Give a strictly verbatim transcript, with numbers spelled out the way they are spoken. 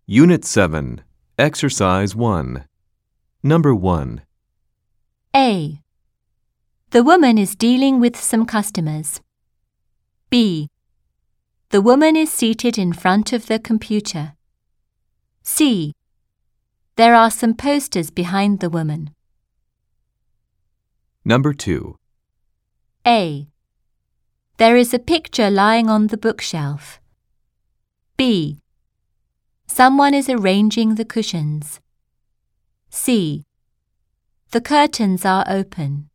Unit seven, Exercise one. Number one. A. The woman is dealing with some customers. B. The woman is seated in front of the computer. C. There are some posters behind the woman. Number two. A. There is a picture lying on the bookshelf. B. Someone is arranging the cushions. C. The curtains are open.